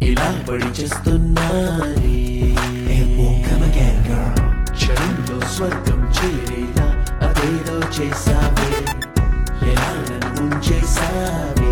ఇలా పడి చేస్తున్నానే. It won't come again, girl. క్షణంలో స్వర్గం చేరేలా అదేదో చేసావే, ఎలా నన్ను ముంచేసావే.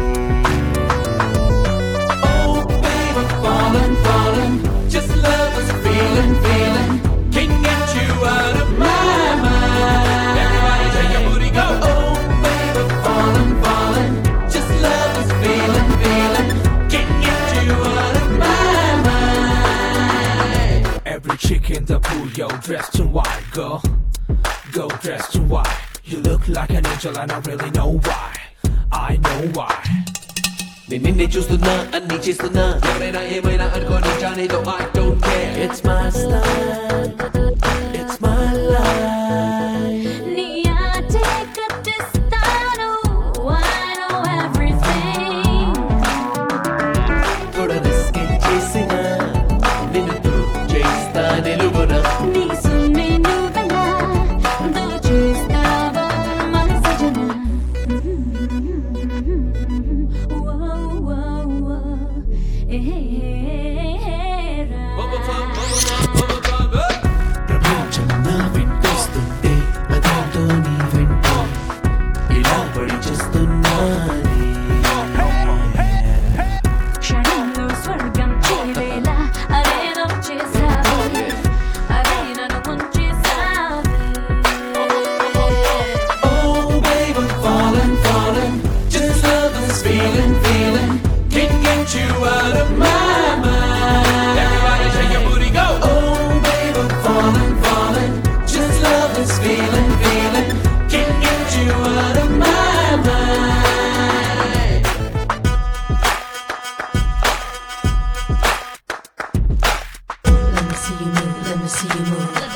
Oh baby, falling, falling, just love is feeling, feeling, can't get you out of my mind. Everybody take your booty, go. Oh baby, falling, falling, just love is feeling, feeling, can't get you out of my mind. Every chick in the pool, yo, dressed in white, girl. Go dressed in white. You look like an angel and I really know why. I know why. నేను నిన్నే చూస్తున్నా, అన్ని చేస్తున్నా, ఎవరైనా ఏమైనా అనుకోని జానేదో I don't care. It's my style, it's my life. నీ ఆటే కట్టిస్తాను, I know everything. కూడా రిస్క్ చేసినా నిన్ను ప్రూవ్ చేస్తా నిలువున. నీ సొమ్మె నువ్వెలా దోచేస్తావో మన సజన. ప్రపంచం నా వెంటొస్తుంటే అదేంటో నీ వెంట ఇలా పడి చేస్తున్నానే. క్షణంలో స్వర్గం చేరేలా అదేదో చేసావే, అదే నన్ను ముంచేసావే. Oh baby, falling, falling, just love is feeling, feeling, can't get you out of my mind. Everybody take your booty, go. Oh baby, falling, falling, just love is feeling, feeling, can't get you out of my mind. Let me see you move, let me see you move.